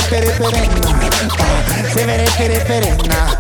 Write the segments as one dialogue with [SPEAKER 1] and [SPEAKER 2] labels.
[SPEAKER 1] perena.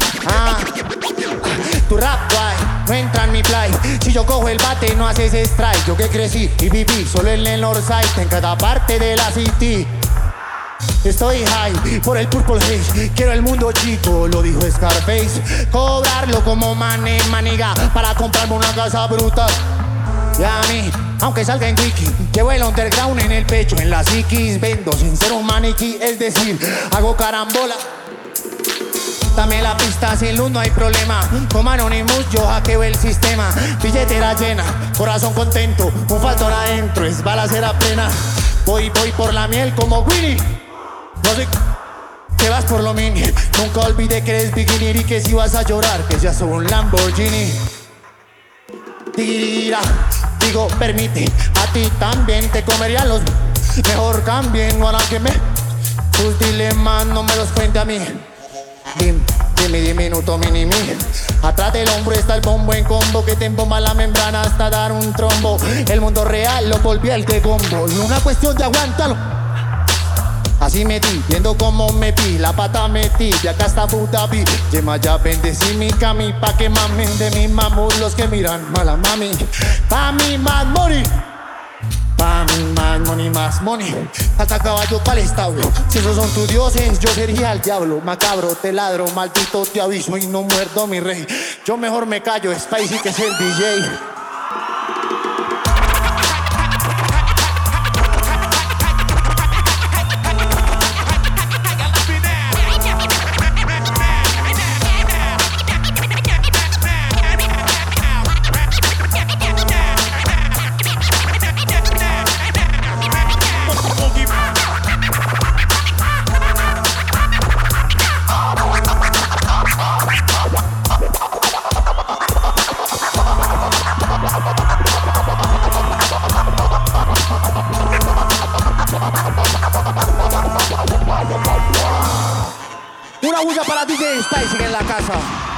[SPEAKER 1] Tu rap guay, no entra en mi play. Si yo cojo el bate no haces strike. Yo que crecí y viví solo en el Northside, en cada parte de la city. Estoy high por el Purple Haze. Quiero el mundo chico, lo dijo Scarface. Cobrarlo como maniga para comprarme una casa brutal. Y a mí, aunque salga en wiki, llevo el underground en el pecho, en la psiquis. Vendo sin ser un maniquí, es decir, hago carambola. Dame la pista, sin luz no hay problema. Como Anonymous yo hackeo el sistema. Billetera llena, corazón contento, un faltón adentro, es balacera plena. Voy por la miel como Winnie. No sé, te vas por lo mini. Nunca olvidé que eres beginner y que si vas a llorar, que ya soy un Lamborghini. Tira, digo, permite, a ti también te comerían los. Mejor cambien, no harán que me. Tus dilemas no me los cuente a mí. Diminuto mini mi. Atrás del hombro está el bombo en combo que te embomba la membrana hasta dar un trombo. El mundo real lo volví al de gombo. Y una cuestión de aguántalo. Así metí, viendo cómo metí, la pata metí, de acá hasta Abu Dhabi. Yema ya bendecí mi cami, pa' que mamen de mi mamut los que miran mala mami. Pa' mi más money, pa' mi más money. Hasta caballo pa'l establo. Si esos son tus dioses, yo sería el diablo. Macabro, te ladro, maldito te aviso y no muerdo mi rey. Yo mejor me callo, Spicy que es el DJ. Una bulla para DJ Spicy en la casa.